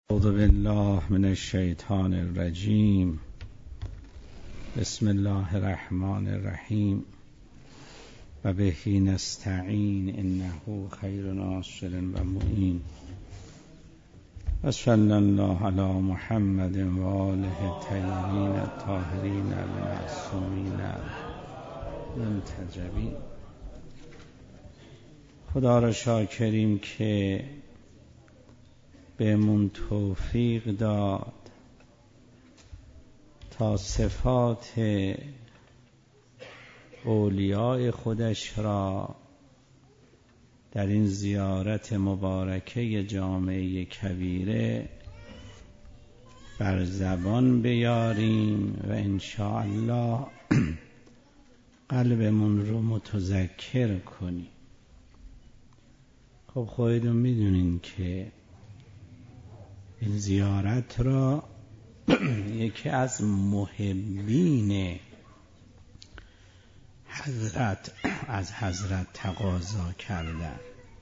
اعوذ بالله من الشیطان الرجیم. بسم الله الرحمن الرحیم و به نستعین انه خیر ناصر و معین. و صلی الله علی محمد و آله الطیبین الطاهرین المعصومین المنتجبین. خدا را شاکریم که بهمون توفیق داد تا صفات اولیاء خودش را در این زیارت مبارکه جامعه کبیره بر زبان بیاریم و انشاءالله قلبمون رو متذکر کنیم. خب خودتون میدونین که این زیارت را یکی از محبین حضرت از حضرت تقاضا کردن.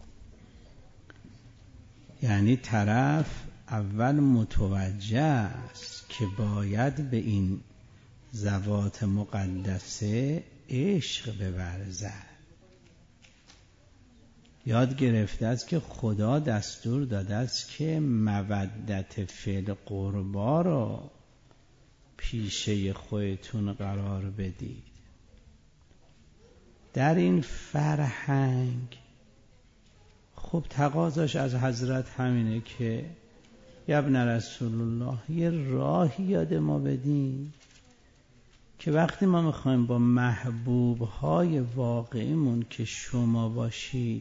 یعنی طرف اول متوجه است که باید به این ذوات مقدسه عشق بورزد. یاد گرفته است که خدا دستور داده است که مودت فی القربا را پیشه خودتون قرار بدید. در این فرهنگ خب تقاضاش از حضرت همینه که یا ابن رسول الله یه راهی یاد ما بدین که وقتی ما میخوایم با محبوبهای واقعیمون که شما باشید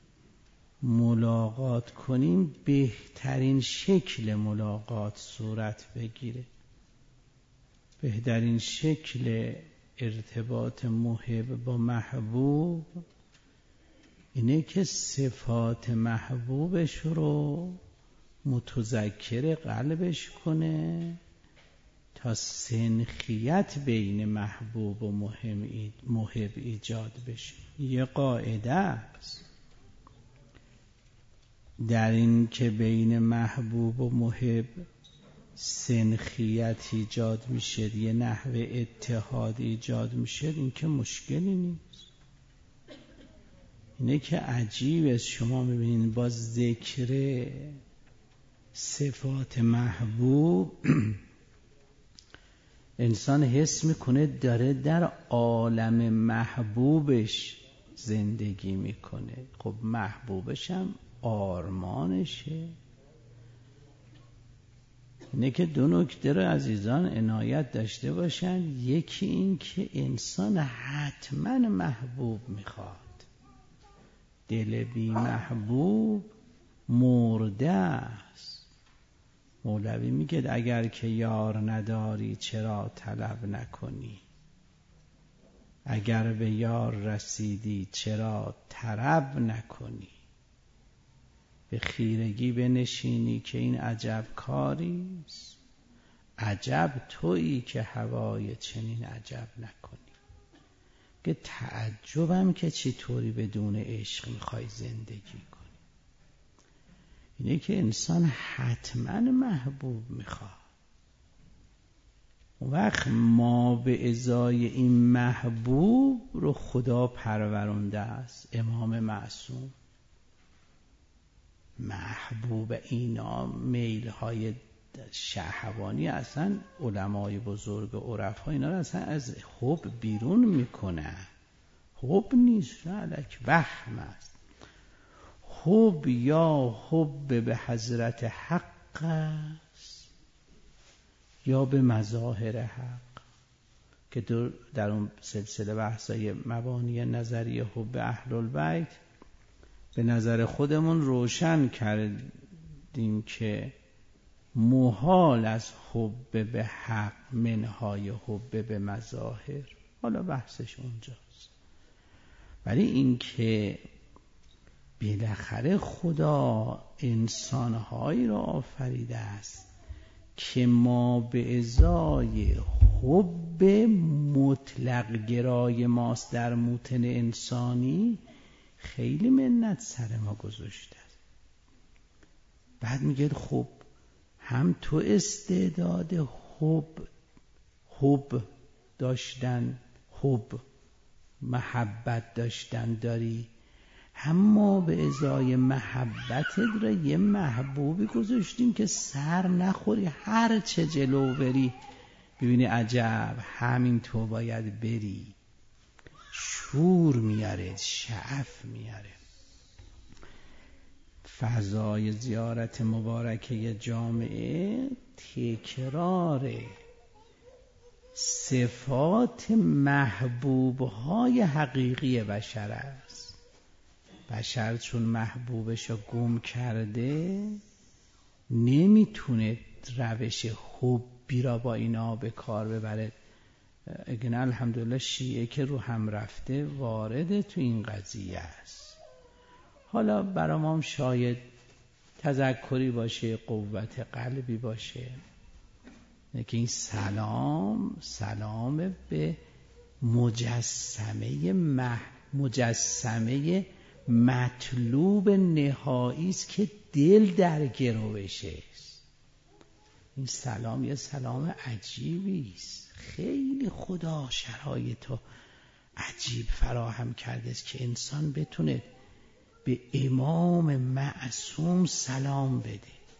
ملاقات کنیم، بهترین شکل ملاقات صورت بگیره. بهترین شکل ارتباط محب با محبوب اینه که صفات محبوبش رو متذکر قلبش کنه تا سنخیت بین محبوب و محب ایجاد بشه. یه قاعده است در این که بین محبوب و محب سنخیت ایجاد میشه، یه نحو اتحاد ایجاد میشه، این که مشکلی نیست. اینه که عجیب است شما میبینید با ذکر صفات محبوب انسان حس میکنه داره در عالم محبوبش زندگی میکنه. خب محبوبش هم آرمانشه. اینه که دو نکته رو عزیزان عنایت داشته باشن. یکی این که انسان حتما محبوب میخواد. دل بی محبوب مرده است. مولوی میگه اگر که یار نداری چرا طلب نکنی، اگر به یار رسیدی چرا طرب نکنی، به خیرگی بنشینی که این عجب کاریست، عجب تویی که هوای چنین عجب نکنی. که تعجبم که چطوری بدون عشق میخوای زندگی کنی. اینه که انسان حتما محبوب میخواد. اون وقت ما به ازای این محبوب رو خدا پرورنده است. امام معصوم محبوب اینا میلهای شهوانی اصلا علمای بزرگ و عرفا اینا رو اصلا از حب بیرون میکنه. حب نیست، الک وهم است. حب یا حب به حضرت حق است یا به مظاهر حق، که در اون سلسله بحثای مبانی نظری حب اهل البیت به نظر خودمون روشن کردیم که محال از حب به حق منهای حب به مظاهر. حالا بحثش اونجاست. ولی این که بالاخره خدا انسانهایی را آفریده است که ما به ازای حب مطلق گرای ماست در موطن انسانی خیلی منت سر ما گذاشته. بعد میگه خب هم تو استعداد حب داشتن، حب محبت داشتن داری، اما به ازای محبتت را یه محبوبی گذاشتیم که سر نخوری، هر چه جلو بری ببینی عجب همین تو باید بری. شور میاره، شعف میاره. فضای زیارت مبارکه جامعه تکرار صفات محبوبهای حقیقی بشر است. بشر چون محبوبش رو گم کرده نمیتونه روش حبی را با اینا به کار ببره. اگه الحمدلله شیعه که رو هم رفته وارد تو این قضیه است. حالا برام شاید تذکری باشه، قوت قلبی باشه که این سلام به مجسمه مطلوب نهایی است که دل در گروشه است. این سلام یه سلام عجیبی است. خیلی خدا شرایطو عجیب فراهم کرده است که انسان بتونه به امام معصوم سلام بده.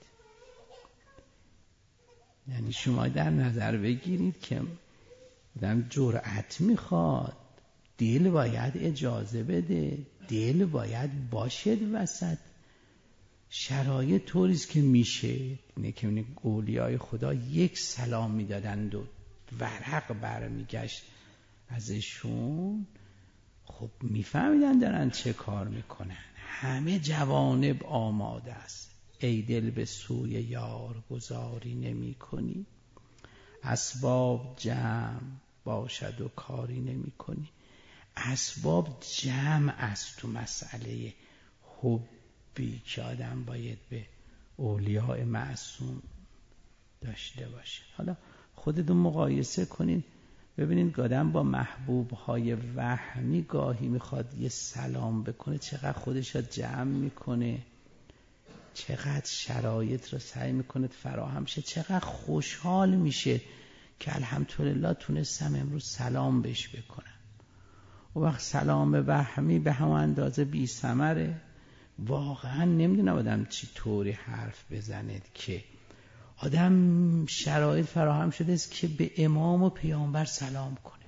یعنی شما در نظر بگیرید که آدم جرأت میخواد، دل باید اجازه بده، دل باید باشد وسط. شرایط طوریست که میشه اینه که اولیای خدا یک سلام میدادند و ورق برمیگشت ازشون، خب میفهمیدن دارن چه کار میکنن. همه جوانب آماده است. ای دل به سوی یار گذاری نمی کنی، اسباب جمع باشد و کاری نمی کنی. اسباب جمع است تو مسئله حبی که آدم باید به اولیاء معصوم داشته باشه. حالا خودتون مقایسه کنین ببینید آدم با محبوبهای وهمی گاهی میخواد یه سلام بکنه چقدر خودش رو جمع میکنه، چقدر شرایط رو سعی میکنه فراهم شه، چقدر خوشحال میشه که الحمدلله تونستم امروز سلام بهش بکنم. و وقت سلام وهمی به همون اندازه بی ثمره. واقعا نمیدونم آدم چی طوری حرف بزند که آدم شرایط فراهم شده است که به امام و پیامبر سلام کند.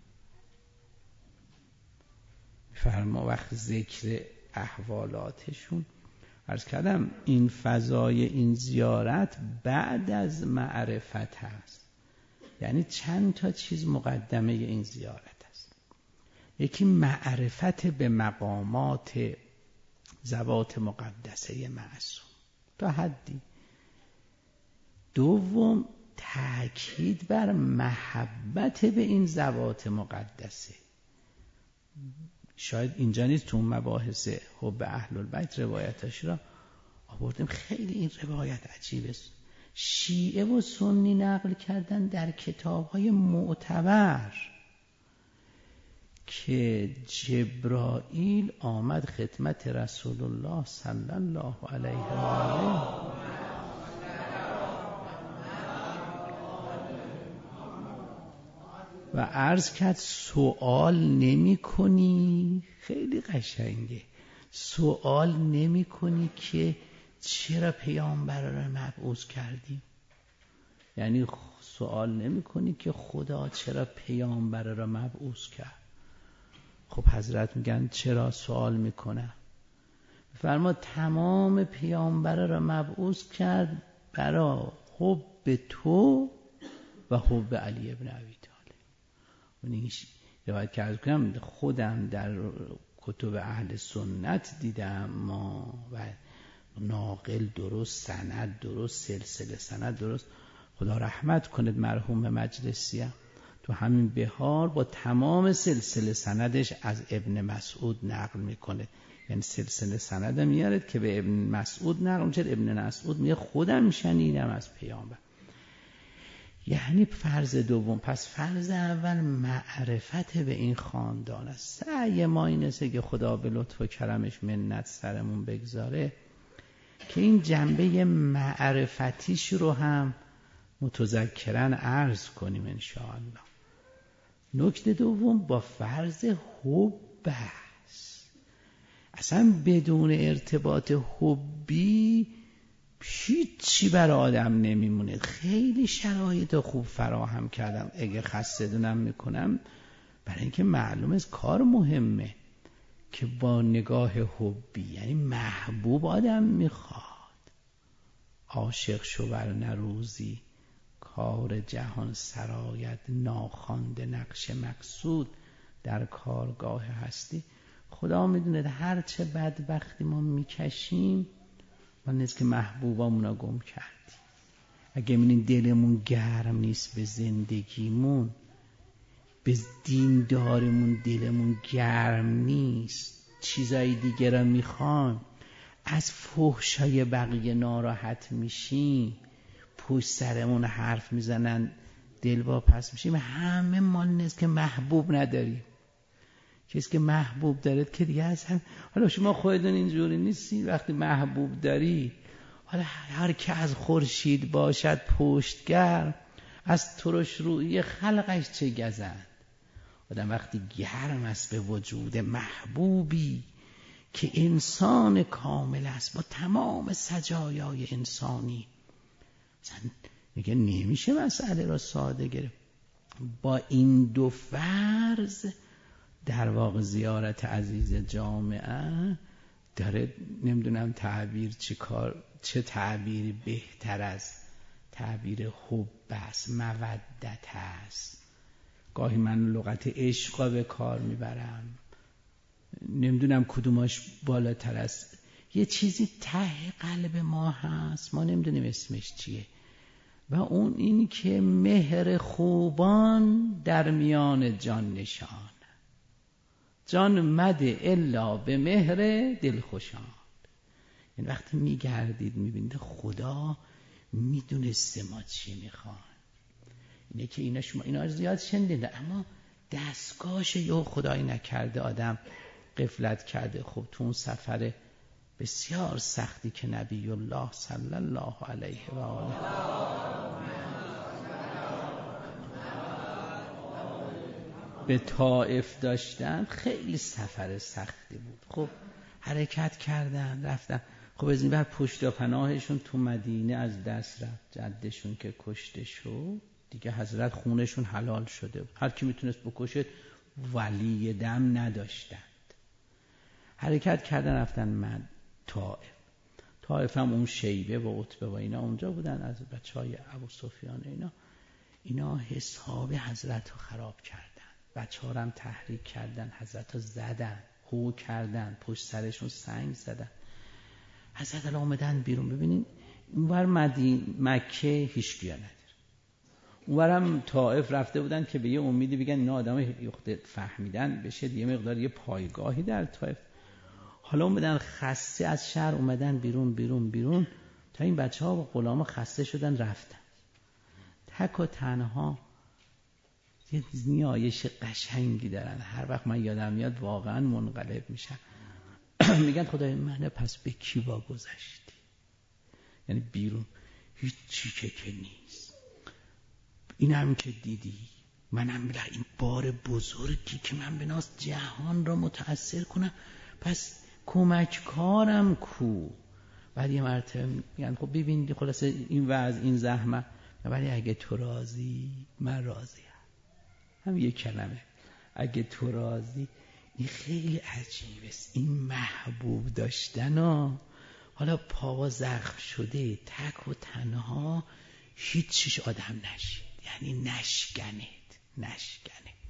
فرما وقت ذکر احوالاتشون عرض کردم این فضای این زیارت بعد از معرفت هست. یعنی چند تا چیز مقدمه این زیارت است. یکی معرفت به مقامات ذوات مقدسه معصوم تا حدی. دوم تأکید بر محبت به این ذوات مقدسه. شاید اینجا نیست تو مباحث حب اهل البیت روایتش را آوردیم. خیلی این روایت عجیبه. شیعه و سنی نقل کردن در کتاب‌های معتبر که جبرائیل آمد خدمت رسول الله صلی الله علیه و آله و عرض کرد سوال نمی کنی، خیلی قشنگه، سوال نمی کنی که چرا پیامبر را مبعوث کردیم. یعنی سوال نمی کنی که خدا چرا پیامبر را مبعوث کرد. خب حضرت میگن چرا سوال میکنه؟ فرما تمام پیامبر را مبعوث کرد برای حب تو و حب علی ابن ابی طالب. این روایت که عرض کنم خودم در کتب اهل سنت دیدم ما و ناقل درست، سند درست، سلسله سند درست. خدا رحمت کند مرحوم مجلسی هم تو همین بهار با تمام سلسله سندش از ابن مسعود نقل میکنه. یعنی سلسله سند میارد که به ابن مسعود نقل میشه. ابن مسعود میگه خودم شنیدم از پیامبر. یعنی فرض دوم. پس فرض اول معرفت به این خاندان است. سعی ما این است که خدا به لطف و کرمش منت سرمون بگذاره که این جنبه معرفتیش رو هم متذکرن عرض کنیم انشاءالله. نکته دوم با فرض حب است. اصلا بدون ارتباط حبی هیچی برای آدم نمیمونه. خیلی شرایط خوب فراهم کردم، اگه خسته دونم میکنم برای اینکه معلوم است کار مهمه که با نگاه حبی، یعنی محبوب آدم میخواد. عاشق شو بر نروزی کار جهان سرایت، ناخوانده نقش مقصود در کارگاه هستی. خدا میدونه هر چه بدبختی ما میکشیم ما نیست که محبوبامونو گم کردیم. اگه میبینین دلمون گرم نیست به زندگیمون، به دیندارمون دلمون گرم نیست، چیزای دیگه را میخوان، از فحشای بقیه ناراحت میشیم، پشت سرمون حرف میزنن دل واپس میشیم، همه مال نیست که محبوب نداریم. کسی که محبوب دارد که دیگه اصلا، حالا شما خودتون اینجوری نیستی، وقتی محبوب داری حالا هر که از خورشید باشد پشتگر، از ترش روی خلقش چه گزند. آدم وقتی گرم است به وجود محبوبی که انسان کامل است با تمام سجایای انسانی، مثلا میگه نمیشه مسئله را ساده گرفت. با این دو فرض در واقع زیارت عزیز جامعه داره، نمیدونم تعبیر چه تعبیری بهتر از تعبیر حب است، مودت است. گاهی من لغت عشق به کار میبرم، نمیدونم کدوماش بالاتر است. یه چیزی ته قلب ما هست، ما نمیدونیم اسمش چیه، و اون این که مهر خوبان در میان جان نشان، جان مده الا به مهر دلخوشان. این وقتی میگردید میبینید خدا میدونسته ما چی میخوان. اینه که اینا زیاد شنیده، اما دستگاهش یه خدایی نکرده آدم غفلت کرده. خب تو اون سفر بسیار سختی که نبی الله صلی الله علیه و آله به طائف داشتن، خیلی سفر سختی بود. خب حرکت کردن رفتن، خب از این بر پشت و پناهشون تو مدینه از دست رفت، جدشون که کشته شد دیگه، حضرت خونشون حلال شده بود، هر کی میتونست بکشه، ولی دم نداشتند. حرکت کردن رفتن طائف هم اون شیبه و عتبه و اینا اونجا بودن، از بچهای ابو سفیان اینا حساب حضرت رو خراب کردن، بچه‌ها رو هم تحریک کردن، حضرت رو زدن، هو کردن، پشت سرشون سنگ زدن. حضرت الان اومدن بیرون. ببینین اونور مکه هیچ گیا نداره، اونورم طائف رفته بودن که به یه امیدی بگن اینا آدم فهمیدن بشه دیگه مقدار یه پایگاهی در طائف. حالا اومدن خسته از شهر اومدن بیرون تا این بچه‌ها و غلاما خسته شدن رفتن. تک و تنها یه نیایش قشنگی دارن، هر وقت من یادم میاد واقعا منقلب میشم. میگن خدای من پس به کی واگذاشتی؟ یعنی بیرون هیچی که نیست، اینم که دیدی، منم بلا این بار بزرگی که من به ناس جهان را متأثر کنم، پس کمک کارم کو؟ بعد یه مرتبه میگن خب ببین خلاصه این وضع این زحمت، ولی اگه تو راضی من راضیم. هم یه کلمه اگه تو راضی. این خیلی عجیب است، این محبوب داشتن و حالا پا زخم شده تک و تنها هیچیش آدم نشید، یعنی نشکنه.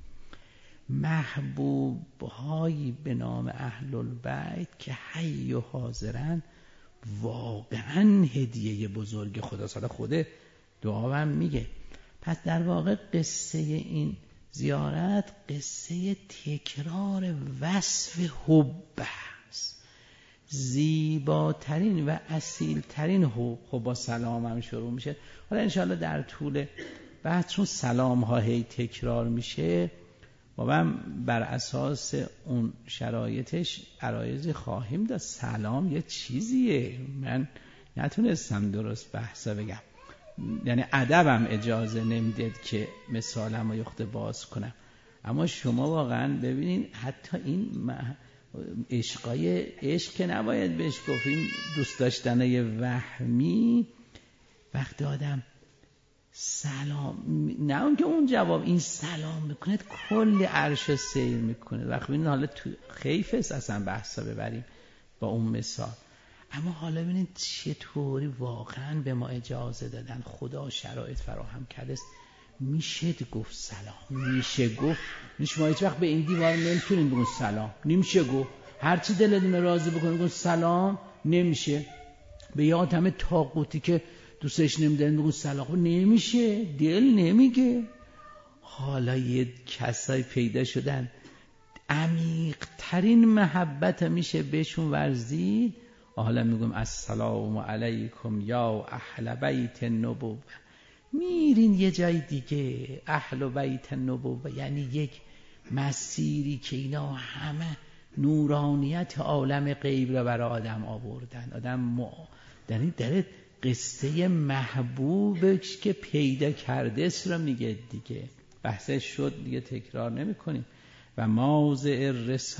محبوب هایی به نام اهل البیت که حی و حاضرن واقعا هدیه بزرگ خداست. حالا خود دعا هم میگه. پس در واقع قصه این زیارت قصه تکرار وصف حب است، زیباترین و اصیلترین حب. خب با سلام هم شروع میشه. حالا انشاءالله در طول بعد چون سلام ها هی تکرار میشه ما بر اساس اون شرایطش عرایضی خواهیم داد. سلام یه چیزیه، من نتونستم درست بحثا بگم، یعنی ادبم اجازه نمیدید که مثالم رو یخته باز کنم. اما شما واقعا ببینید حتی این عشق که نباید بهش گفتیم دوست داشتنه وهمی، وقتی آدم سلام نه اون که اون جواب این سلام میکنه کل عرش سیر میکنه. وقتی این حالا تو خیف است اصلا بحثا ببریم با اون مثال. اما حالا ببینید چطوری واقعا به ما اجازه دادن، خدا شرایط فراهم کرده است میشه گفت سلام، میشه گفت. شما هیچ وقت به این دیوار نمیتونید بگید سلام، نمیشه گفت. هرچی دلتون راضی بکنید بگید سلام، نمیشه. به یه آدم طاغوتی که دوستش نمیدارین بگید سلام، نمیشه، دل نمیگه. حالا یه کسایی پیدا شدن عمیق ترین محبت میشه بهشون ورزید. حالا میگم السلام علیکم یا اهل بیت النبوه، میرین یه جای دیگه. اهل بیت النبوه یعنی یک مسیری که اینا همه نورانیت عالم غیب را برای آدم آوردن. آدم در قصه محبوبش که پیدا کرده است را میگه دیگه. بحثش شد دیگه، تکرار نمی کنیم. و موضع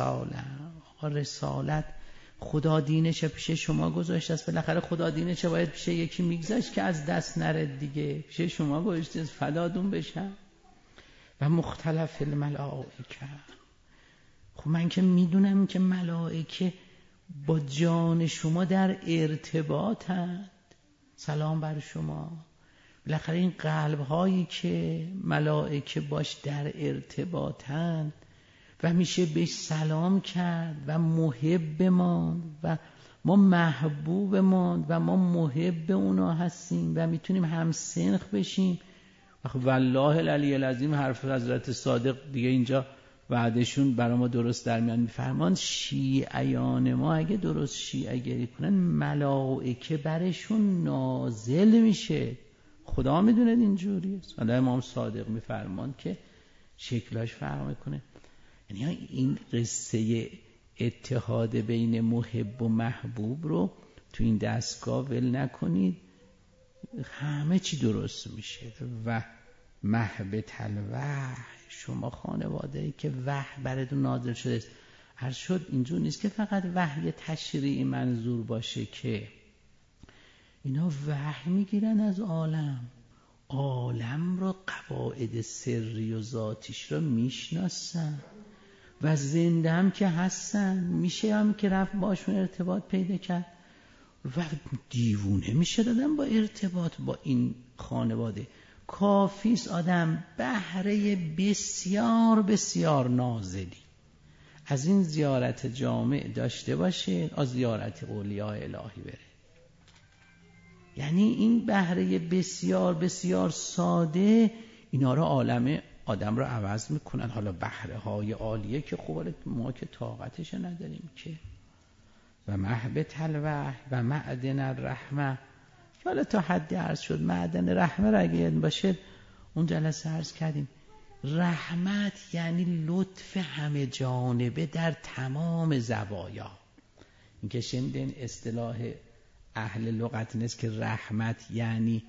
رسالت خدا دینش پیش شما گذاشته است. بالاخره خدا دینش باید پیش یکی میگذاشت که از دست نره دیگه. پیش شما گذاشته است فدادون بشن. و مختلف الملائکه، خب من که میدونم که ملائکه با جان شما در ارتباطند. سلام بر شما. بالاخره این قلب هایی که ملائکه باش در ارتباطند و میشه بهش سلام کرد و محب ماند و ما محبوب ماند و ما محب اونا هستیم و میتونیم هم سنخ بشیم. والله العلی العظیم حرف حضرت صادق دیگه اینجا وعدشون برای ما درست در میان. میفرمان شیعیان ما اگه درست شیعه گری کنن ملائکه برشون نازل میشه. خدا میدونه اینجوری است. حالا امام صادق میفرمان که شکلاش فرق میکنه. یعنی این قصه اتحاد بین محب و محبوب رو تو این دستگاه ول نکنید، همه چی درست میشه. و محبت الوحی، شما خانواده‌ای که وحی براتون نازل شده است. هر شد اینجور نیست که فقط وحی تشریعی منظور باشه، که اینا وحی میگیرن از عالم رو، قواعد سری و ذاتیش رو میشناسن و زنده هم که هستن، میشه هم که رفت باشون ارتباط پیدا کرد و دیوونه میشه دادن با ارتباط با این خانواده. کافیست آدم بهره بسیار بسیار نازلی از این زیارت جامع داشته باشه، از زیارت اولیاء الهی بره. یعنی این بهره بسیار بسیار ساده اینا رو عالم آدم رو عوض میکنن. حالا بهره های عالیه که خوبه ما که طاقتش نداریم که. و محبت الوحی و معدن الرحمه، حالا تا حدی عرض شد. معدن رحمه را اگه باشه اون جلسه عرض کردیم، رحمت یعنی لطف همه جانبه در تمام زوایا. این که شنیدین اصطلاح اهل لغت نیست که رحمت یعنی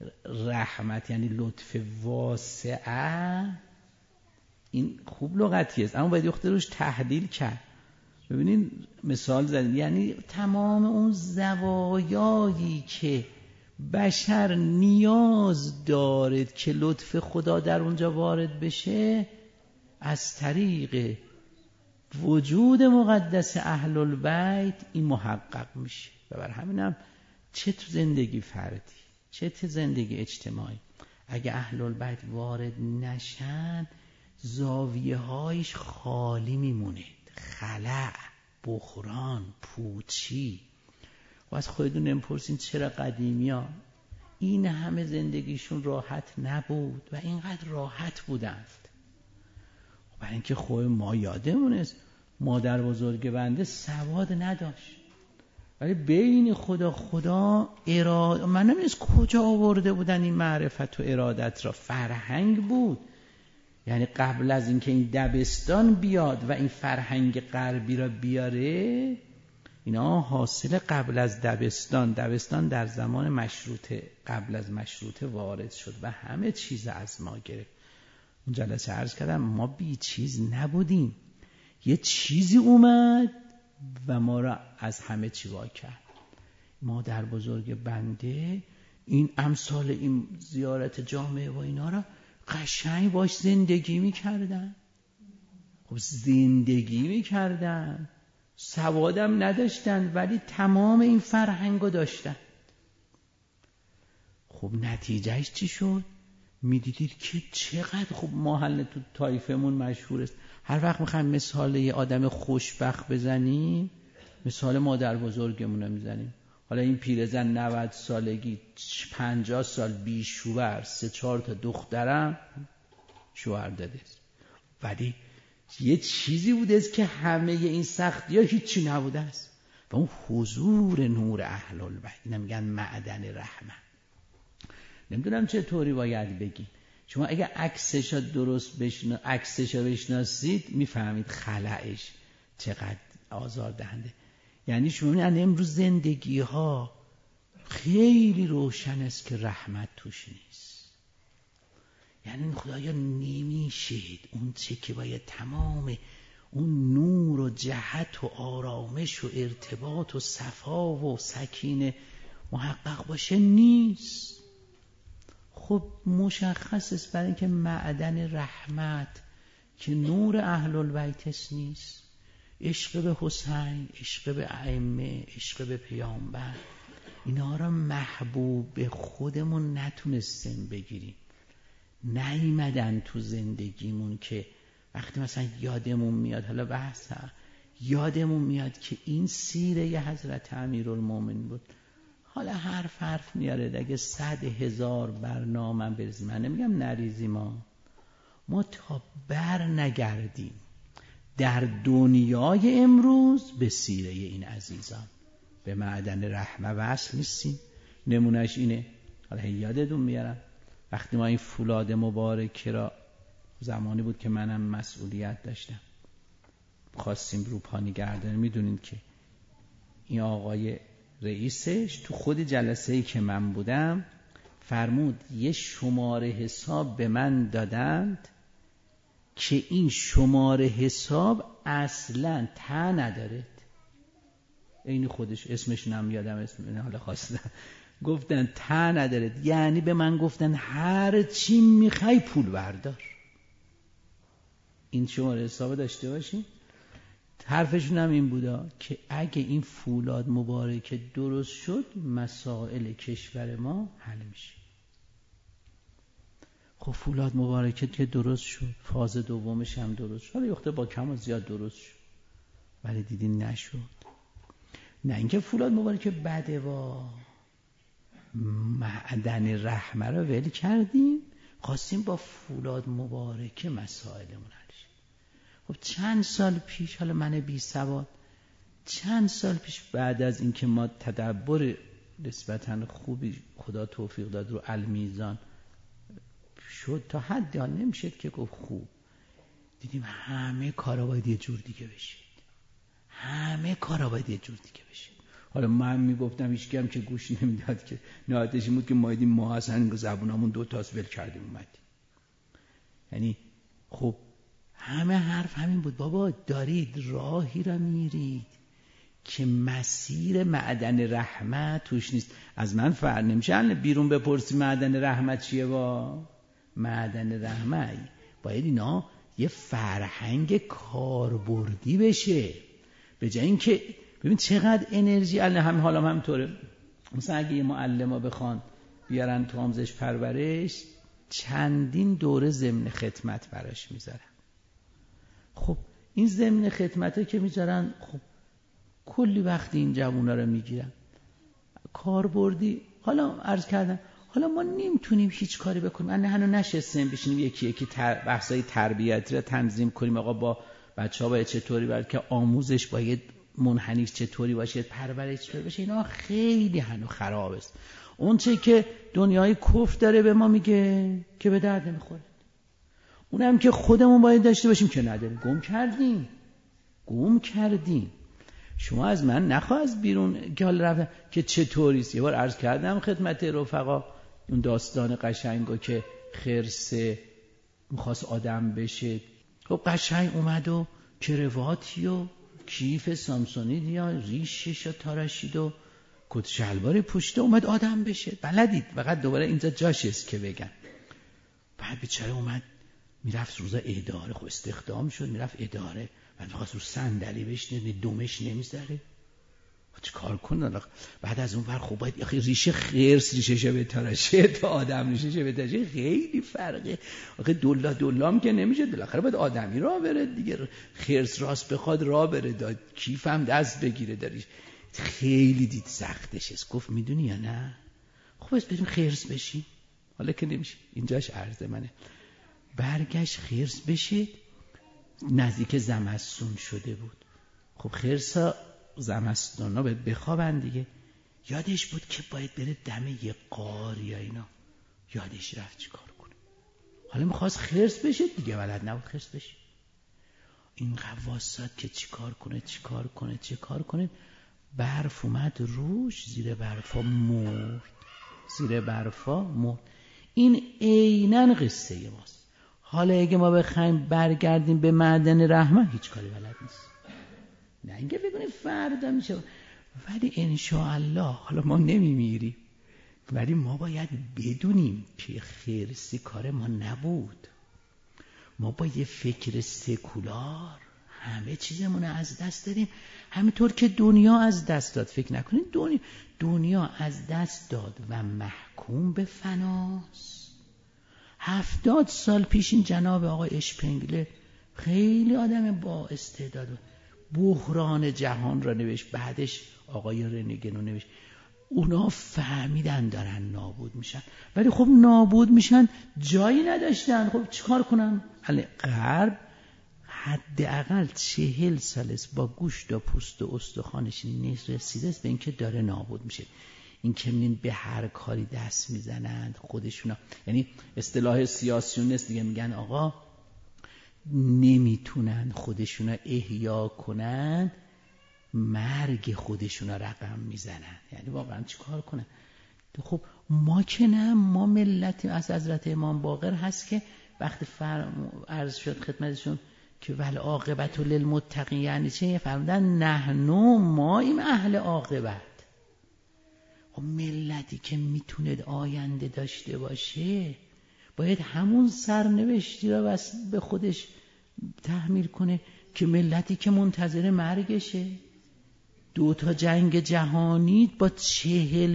لطف واسعه. این خوب لغتی است اما باید یخته روش تحلیل کرد. ببینین مثال زدیم، یعنی تمام اون زوایایی که بشر نیاز دارد که لطف خدا در اونجا وارد بشه از طریق وجود مقدس اهل البیت این محقق میشه. و بر همینم چه تو زندگی فردی چه تو زندگی اجتماعی اگه اهل البیت وارد نشن زاویه هایش خالی میمونه، خلأ، بحران، پوچی. و از خودتون نمیپرسین چرا قدیمیان این همه زندگیشون راحت نبود و اینقدر راحت بودند؟ برای اینکه خود ما یادمون است مادر بزرگ بنده سواد نداشت، ولی بین خدا اراده، من نمیدونست کجا آورده بودن این معرفت و ارادت را. فرهنگ بود، یعنی قبل از اینکه این دبستان بیاد و این فرهنگ غربی را بیاره اینا حاصل قبل از دبستان در زمان مشروطه، قبل از مشروطه وارد شد و همه چیز از ما گرفت. اون جلسه عرض کردم ما بی چیز نبودیم، یه چیزی اومد و ما را از همه چی وا کرد. مادر بزرگ بنده این امثال این زیارت جامعه و اینا را قشنگ باش زندگی میکردن. خب زندگی میکردن، سوادم نداشتن ولی تمام این فرهنگو داشتن. خب نتیجهش چی شد؟ میدیدید که چقدر خوب محل تو طایفمون مشهور است. هر وقت میخوایم مثال یه آدم خوشبخت بزنیم مثال مادر بزرگمون رو میزنیم. حالا این پیرزن 90 سالگی 50 سال بیشوهر 3-4 تا دخترم شوهر داده است، ولی یه چیزی بوده است که همه این سختی ها هیچی نبوده است و اون حضور نور اهل البیت. اینا میگن معدن رحمت. نمیدونم چطوری باید بگیم. شما اگه عکسش درست بشناسید میفهمید خلأش چقدر آزاردهنده. یعنی شما می‌بینید امروز زندگی ها خیلی روشن است که رحمت توش نیست. یعنی خدایا نمیشید اون چه که باید تمام اون نور و جهت و آرامش و ارتباط و صفا و سکینه محقق باشه نیست. خب مشخص است برای اینکه معدن رحمت که نور اهل البیت نیست، عشق به حسین، عشق به ائمه، عشق به پیامبر، اینا را محبوب به خودمون نتونستیم بگیریم، نیومدن تو زندگیمون که وقتی مثلا یادمون میاد، حالا بحث یادمون میاد که این سیره ی حضرت امیرالمومنین بود، حالا حرف میاره اگه 100,000 برنامه بریزیم، من نمیگم نریزیم، ما تا بر نگردیم در دنیای امروز به سیره این عزیزان، به معدن رحمه وصل نیستیم. نمونهش اینه، حالا یادتون میارم وقتی ما این فولاد مبارک را زمانی بود که منم مسئولیت داشتم خواستیم رو پا نگردن، میدونین که این آقای رئیسش تو خود جلسه‌ای که من بودم فرمود یه شماره حساب به من دادند که این شماره حساب اصلاً ته نداره. این خودش اسمش نم یادم اسم حالا خواستم گفتن ته نداره، یعنی به من گفتن هر چی میخوای پول بردار، این شماره حساب داشته باشین. حرفشون هم این بودا که اگه این فولاد مبارک درست شد مسائل کشور ما حل میشه. خب فولاد مبارک که درست شد، فاز دومش هم درست شد، حالا یخته با کم و زیاد درست شد، ولی دیدین نشد. نه اینکه فولاد مبارک بده و معدن رحمه رو ول کردیم، خواستیم با فولاد مبارک مسائلمون حل شه. خب چند سال پیش، حالا من بی سواد، چند سال پیش بعد از اینکه ما تدبر نسبتاً خوبی خدا توفیق داد رو المیزان شد، تا حدی ها نمیشد که گفت خوب، دیدیم همه کارا باید یه جور دیگه بشه، همه کارا باید یه جور دیگه بشه. حالا من میگفتم هیچ کم که گوش نمیداد، که نهایتش این بود که ما دیدیم ما اصلا زبونمون 2 تاست ول کردیم اومدیم. یعنی خب همه حرف همین بود، بابا دارید راهی را میرید که مسیر معدن رحمت توش نیست. از من فرق نمیشه بیرون بپرسی معدن رحمت چیه، با معدن رحمت باید اینا یه فرهنگ کاربردی بشه، به جای اینکه ببین چقدر انرژی حالا همینطوره. مثلا اگه یه معلم ها بخوان بیارن تو آموزش پرورش، چندین دوره ضمن خدمت براش میذارن. خب این ضمن خدمت ها که میذارن، خب کلی وقتی این جوونا رو میگیرن کاربردی. حالا عرض کردم حالا ما نمیتونیم هیچ کاری بکنیم، من هنوز نشستیم بشینیم یکی بحثای تربیتی رو تنظیم کنیم، آقا با بچه‌ها باید چطوری باید که آموزش باید منحنیش چطوری باشه، پرورش چطوری باشه، اینا خیلی هنوز خراب است. اون چه که دنیای کفر داره به ما میگه که به درد نمیخوره، اونم که خودمون باید داشته باشیم که نداریم. گم کردیم. شما از من نخواه از بیرون که حال رفتم که چطوریست. یه بار عرض کردم خدمت رفقا اون داستان قشنگو که خرس میخواست آدم بشه. خب قشنگ اومد و کرواتی و کیف سامسونی یا ریشش رو تارشید و کت شلوار پوشیده اومد آدم بشه. بلدید، فقط دوباره اینجا جاشست که بگم. بعد بیچاره اومد میرفت روزا اداره، خب استخدام شد میرفت اداره، بعد میخواست رو صندلی بشینه، دمش نمیذاره. چه کار کنه؟ بعد از اون ور خب باید ریشه خرس ریشه‌شو بتراشه تا آدم ریشه‌شو بتراشه، خیلی فرقه. آخه دلام که نمیشه، بالاخره باید آدمی راه بره دیگه. خرس راست بخواد راه بره، داد کیفم دست بگیره داریش. خیلی دید سختشه. گفت میدونی یا نه؟ خب بس بریم خرس بشیم. حالا که نمیشه، اینجاش عرض منه. برگشت خرس بشید، نزدیک زمستون شده بود. خب خرسا زمستونا باید بخوابن دیگه. یادش بود که باید بره دم یه غار یا اینا. یادش رفت چیکار کنه. حالا میخواست خرس بشه دیگه، بلد نبود خرس بشه. این قواصات که چیکار کنه. برف اومد روش، زیر برفا مرد. این عیناً قصه ماست. حالا اگه ما بخوایم برگردیم به معدن رحمت، هیچ کاری بلد نیست. نه اینکه بگونیم فردا میشه، ولی انشاءالله حالا ما نمیمیریم، ولی ما باید بدونیم که خرسی کار ما نبود. ما با یه فکر سکولار همه چیزمون از دست دادیم، همینطور که دنیا از دست داد. فکر نکنید دنیا از دست داد و محکوم به فناست. 70 سال پیش این جناب آقای اشپنگلر خیلی آدم با استعداد بود، بحران جهان را نوشت، بعدش آقای رنگنو نوشت. اونا فهمیدن دارن نابود میشن، ولی خب نابود میشن جایی نداشتن. خب چیکار کنن؟ غرب حداقل 40 سال است با گوشت و پوست و استخوانش رسیده است به اینکه داره نابود میشه. این که میگن به هر کاری دست میزنند خودشونا، یعنی اصطلاح سیاسیون است دیگه، میگن آقا نمیتونن خودشونا احیا کنن، مرگ خودشونا رقم میزنن. یعنی واقعا چی کار کنن؟ خب ما که نه، ما ملتی از حضرت امام باقر هست که وقتی عرض شد خدمتشون که ول عاقبت للمتقین، یعنی چه؟ فرمودن نحنو ماییم اهل عاقبت. خب ملتی که میتونه آینده داشته باشه باید همون سرنوشتی را به خودش تحمیل کنه که ملتی که منتظر مرگشه. 2 جنگ جهانی با 40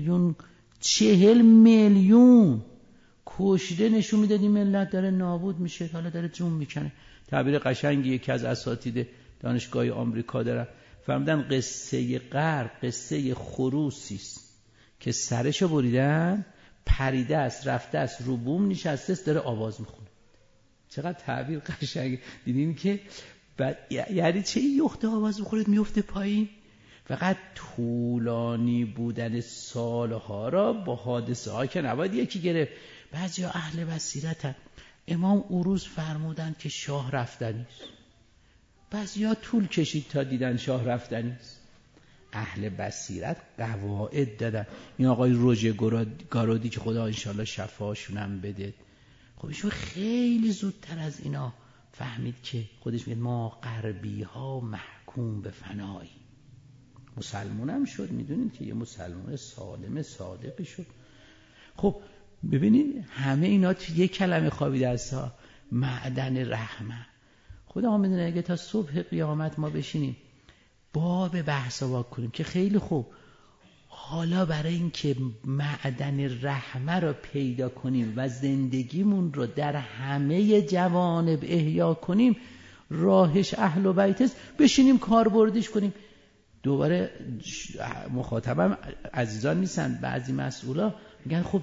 میلیون کشته نشون میدادی ملت داره نابود میشه، حالا داره جون میکنه. تعبیر قشنگی یکی از اساتید دانشگاه آمریکا داره فرمودن قصه غرب قصه خروسی است که سرشو بریدن، پریده است، رفته است، رو بوم نشسته است، داره آواز میخونه. چقدر تعبیر قشنگی. دیدین که یعنی چه؟ یخته آواز میخوره میفته پایین. فقط طولانی بودن سالها را با حادثه ها که نباید یکی گرفت. بعضی ها اهل بصیرتن. امام عروض فرمودن که شاه رفتنیست، بعضی ها طول کشید تا دیدن شاه رفتنیست. اهل بصیرت قواعد دادن. این آقای روژه گارودی که خدا انشالله شفاشونم بده، خب ایشون خیلی زودتر از اینا فهمید که خودش میگه ما غربی ها محکوم به فنایی. مسلمانم شد، میدونید که یه مسلمان سالم صادقی شد. خب ببینید همه اینا تو یک کلمه خوابیده است ها، معدن رحمت. خدا میدونه اگه تا صبح قیامت ما بشینیم باب بحث وا کنیم که خیلی خوب، حالا برای اینکه معدن رحمه رو پیدا کنیم و زندگیمون رو در همه جوانب احیا کنیم، راهش اهل بیت است. بشینیم کاربردیش کنیم. دوباره مخاطبم عزیزان نیستن، بعضی مسئولا میگن خب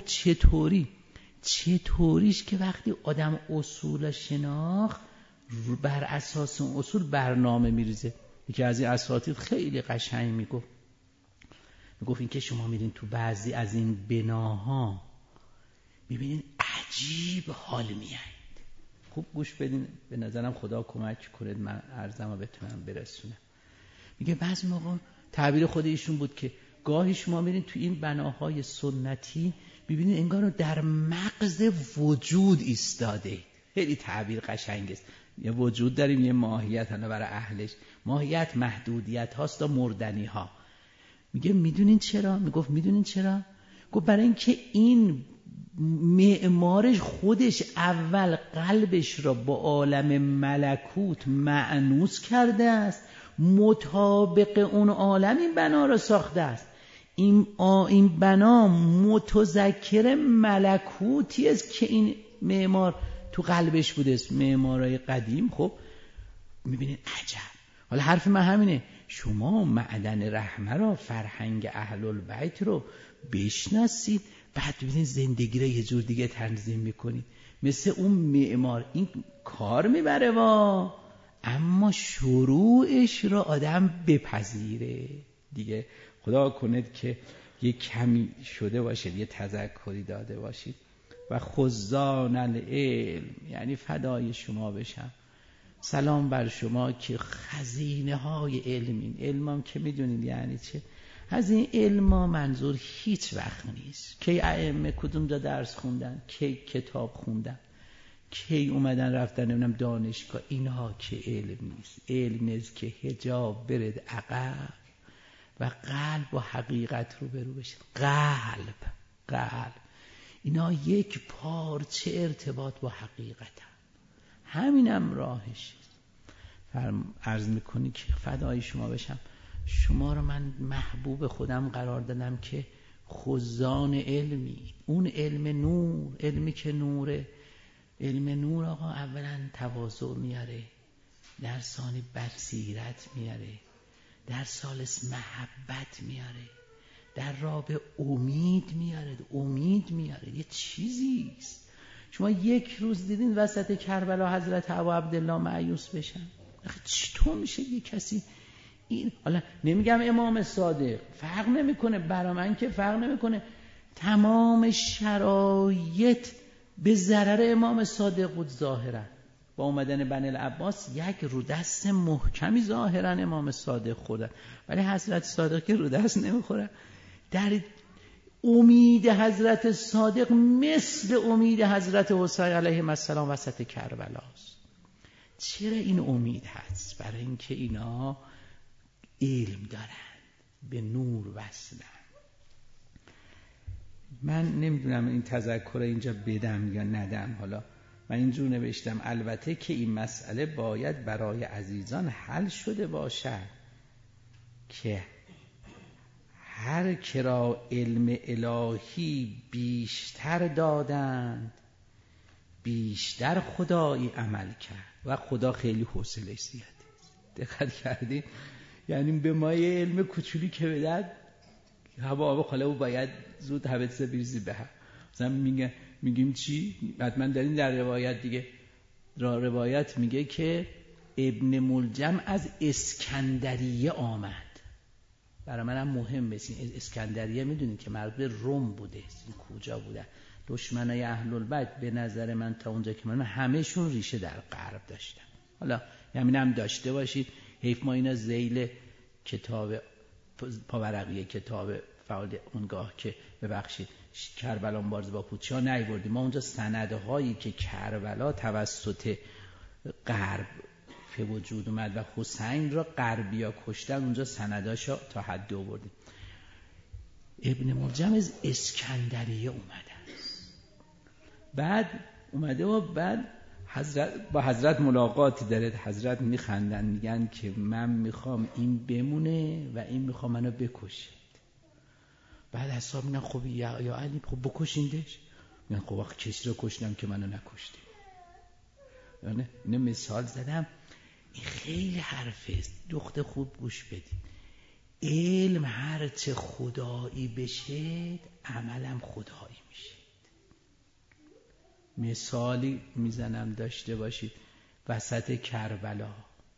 چطوریش که وقتی آدم اصول شناخت بر اساس اون اصول برنامه میریزه. یکی از این اساتید خیلی قشنگ میگفت این که شما میرین تو بعضی از این بناها میبینین عجیب حال میایید. خوب گوش بدین، به نظرم خدا کمک کنید من عرضمو بتونم برسونم. میگه بعضی موقع تعبیر خود ایشون بود که گاهی شما میرین تو این بناهای سنتی ببینید انگار در مغز وجود ایستاده. خیلی تعبیر قشنگ است. یه وجود داریم، یه ماهیت حالا برای اهلش، ماهیت محدودیت هاست تا مردنی ها. میگه میدونین چرا؟ میگفت میدونین چرا؟ گفت برای اینکه این معمارش خودش اول قلبش را با عالم ملکوت مأنوس کرده است، مطابق اون عالم این بنا را ساخته است. این بنا متذکر ملکوتی است که این معمار تو قلبش بوده است. معمارای قدیم خب میبینید عجب. حالا حرف من همینه، شما معدن رحمه را، فرهنگ اهل البیت رو بشناسید، بعد ببینید زندگی رو یه جور دیگه تنظیم میکنید. مثل اون معمار این کار میبره اما شروعش رو آدم بپذیره دیگه. خدا کند که یه کمی شده باشید، یه تذکری داده باشید. و خزان العلم، یعنی فدای شما بشم. سلام بر شما که خزینه های علمین. علمام که میدونید یعنی چه. از این علما منظور هیچ وقت نیست کی ائمه کدوم جا درس خوندن، کی کتاب خوندن، کی اومدن رفتن نمیدونم دانشگاه. اینها که علم نیست. علم نیست که حجاب برد عقب و قلب با حقیقت رو برو بشید. قلب اینا یک پارچه ارتباط با حقیقت هم. همینم راهش. عرض میکنی که فدای شما بشم، شما رو من محبوب خودم قرار دادم که خزان علمی. اون علم نور، علمی که نوره. علم نور آقا اولا تواضع میاره، در ثانی بصیرت میاره، در ثالث محبت میاره، در رابع امید میاره. یه چیزیست. شما یک روز دیدین وسط کربلا حضرت ابو عبدالله مایوس بشن؟ چطور میشه یه کسی این؟ حالا نمیگم امام صادق، فرق نمیکنه، برای من که فرق نمیکنه. تمام شرایط به ضرر امام صادق بود ظاهرا. با اومدن بنی العباس یک رو دست محکمی ظاهرا امام صادق خوردن، ولی حضرت صادق که رو دست نمیخوره. در امید حضرت صادق مثل امید حضرت حسین علیه السلام وسط کربلاست. چرا این امید هست؟ برای اینکه اینا علم دارن، به نور وصلن. من نمیدونم این تذکر اینجا بدم یا ندم. حالا من اینجور نوشتم البته که این مسئله باید برای عزیزان حل شده باشد که هر کرا علم الهی بیشتر دادند بیشتر خدایی عمل کرد و خدا خیلی حوصله‌اش زیاده. دقت کردید؟ یعنی به ما یه علم کوچولی که بدد هوا آب خاله و باید زود حبت بریزی به هم. مثلا میگیم چی؟ حتما دارین در روایت دیگه، روایت میگه که ابن ملجم از اسکندریه آمد. برای منم مهم است. اسکندریه میدونید که مربوط به روم بوده. این کجا بوده؟ دشمنای اهل البیت به نظر من تا اونجا که من همهشون ریشه در غرب داشتن. حالا همینم داشته باشید. حیف ما اینا ذیل کتاب پاورقیه، کتاب فعال اونگاه که ببخشید کربلا مبارزه با پوچا نیوردیم. ما اونجا سندهایی که کربلا توسط غرب به وجود اومد و حسین را غربیا کشتن اونجا سنداشو تا حد آوردیم. ابن ملجم از اسکندریه اومده است. بعد اومده و بعد با حضرت ملاقاتی داره. حضرت میخندن میگن که من میخوام این بمونه و این میخوام منو بکشه. بعد اصحاب میگن خب یا علی خب بکشیندش. میگن خب وقت کسی رو کشتم که منو نکشته. یعنی اینو مثال زدم. این خیلی حرفه. دختر خوب گوش بدید. علم هرچه خدایی بشه عملم خدایی میشه. مثالی میزنم داشته باشید. وسط کربلا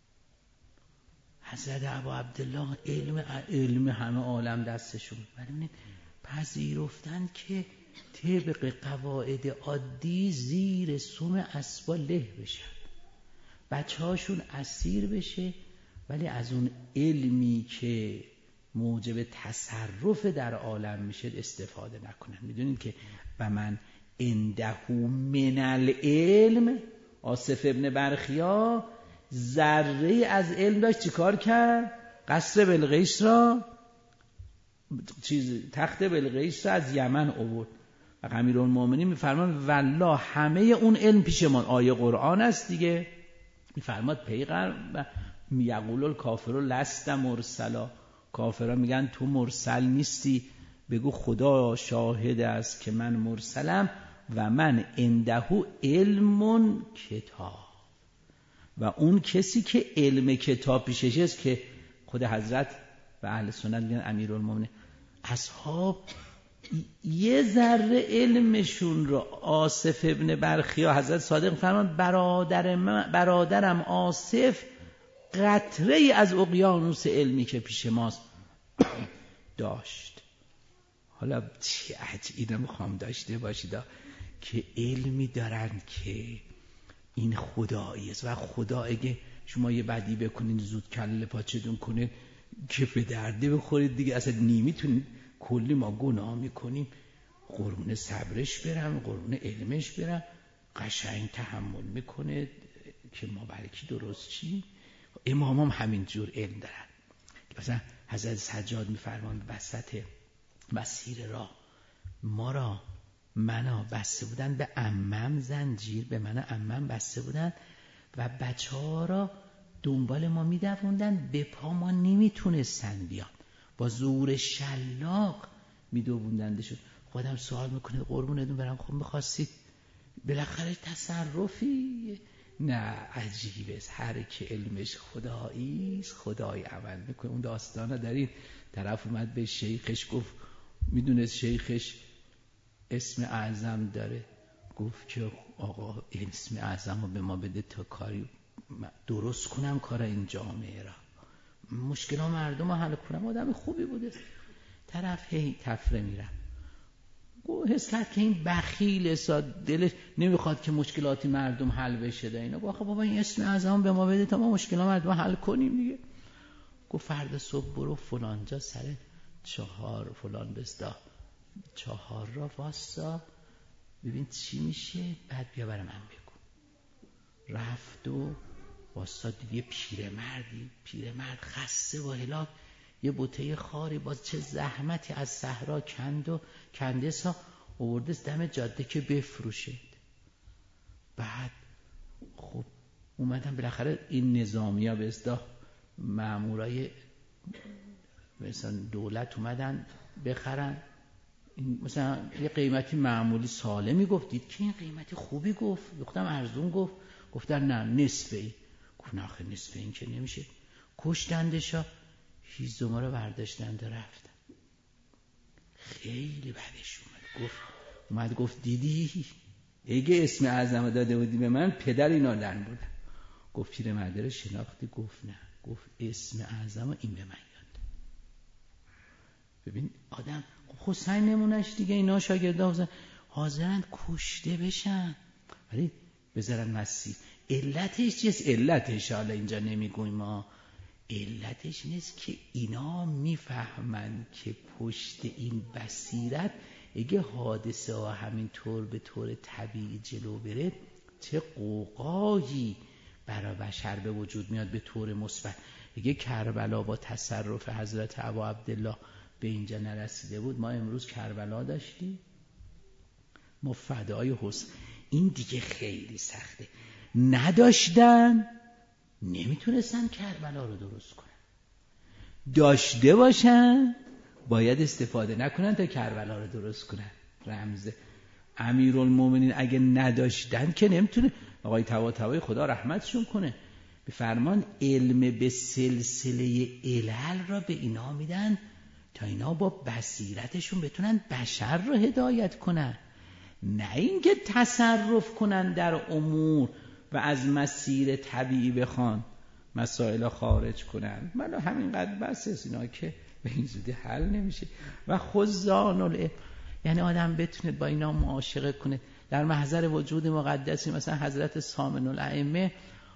حضرت ابو عبدالله علم همه عالم دستشون، ولی پذیرفتن که طبق قواعد عادی زیر سم اسبا له بشن، بچه هاشون اسیر بشه ولی از اون علمی که موجب تصرف در عالم میشه استفاده نکنن. میدونید که و من عنده من العلم، آصف ابن برخیا ذره از علم داشت، چیکار کرد؟ قصر بلقیس را تخت بلقیس را از یمن آورد. و امیرالمومنین میفرمان والله همه اون علم پیش ما، آیه قرآن است دیگه. میفرماد پیغمبر یقول الکافر لست مرسلا، کافرها میگن تو مرسل نیستی، بگو خدا شاهد است که من مرسلم و من عنده علم کتاب. و اون کسی که علم کتاب پیشش است که خود حضرت و اهل سنت میگن امیرالمومنین، اصحاب یه ذره علمشون رو آصف ابن برخیا حضرت صادق فرمان برادرم آصف قطره از اقیانوس علمی که پیش ماست داشت. حالا چه عجیبه میخوام داشته باشید که علمی دارن که این خدایی است و خدا اگه شما یه بدی بکنید زود کله پاچتون کنه که به درده بخورید دیگه، اصلا نمیتونید. کلی ما گناه میکنیم، قربون صبرش برم، قربون علمش برم، قشنگ تحمل میکنه که ما برای کی درست چی. امام هم همین جور علم دارن. مثلا حضرت سجاد میفرمان وسط مسیر راه منو بسته بودن به عمم زنجیر، به من عمم بسته بودن و بچه ها را دنبال ما میدووندن، به پا ما نمیتونستن بیان، با زور شلاق میدووندندشون. خودم سوال میکنه قربونتون برم، خب میخواستید بالاخره تصرفی؟ نه عجیبه، هر که علمش خداییست خدای عمل میکنه. اون داستانا در این طرف اومد به شیخش گفت، میدونست شیخش اسم اعظم داره، گفت که آقا اسم اعظم رو به ما بده تا کاری درست کنم کار این جامعه را، مشکلات مردم رو حل کنم. آدم خوبی بوده. طرف هی تفره میرم، حس کرد که این بخیل دلش نمیخواد که مشکلات مردم حل بشه. ده اینا گفت بابا این اسم اعظم به ما بده تا ما مشکلات مردم حل کنیم دیگه. گفت فردا صبح برو فلانجا سر 4 فلان بستا 4 را واسا ببین چی میشه، بعد بیا برای من بگو. رفت و واسا دید یه پیرمرد خسته و هلاک، یه بوته خاری باز چه زحمتی از صحرا کنده سا آورده دم جاده که بفروشه. بعد خب اومدن بالاخره این نظامیا به اصطلاح مامورای مثلا دولت اومدن بخرن. مثلا یه قیمتی معمولی سالمی گفتید که این قیمتی خوبی گفت، گفتم ارزون گفت، گفتن نه نصف این. گفت نه آخه نصف این که نمیشه. کشتندشا، هیزوما رو برداشتند و رفتن. خیلی بدش اومد گفت دیدی اگه اسم اعظم داده بودی به من پدر اینا لن بودن. گفت پیرمرد رو شناختی؟ گفت نه. گفت اسم اعظم این به من یاد. ببین آدم حسین نمونش دیگه، اینا شاگردا حاضرن کشته بشن ولی بذارن مسیح. علتش چیست؟ علتش حالا اینجا نمیگویم ما، علتش نیست که اینا میفهمن که پشت این بصیرت اگه حادثه ها همین طور به طور طبیعی جلو بره چه قوقایی برای بشر به وجود میاد به طور مثبت. اگه کربلا با تصرف حضرت ابا عبدالله به اینجا نرسیده بود، ما امروز کربلا داشتیم، ما فدای حسین. این دیگه خیلی سخته. نداشتن، نمیتونستن کربلا رو درست کنن. داشته باشن، باید استفاده نکنن تا کربلا رو درست کنن. رمز امیرالمومنین اگه نداشتن که نمیتونه. آقای طباطبایی خدا رحمتشون کنه به فرمان علم به سلسله علل را به اینا میدن تا اینا با بصیرتشون بتونن بشر رو هدایت کنن، نه اینکه تصرف کنن در امور و از مسیر طبیعی بخوان مسائل خارج کنن. من همینقدر بس است اینا که به این زودی حل نمیشه. و خزان العلم، یعنی آدم بتونه با اینا معاشقه کنه. در محضر وجود مقدسی مثلا حضرت سامن الائمه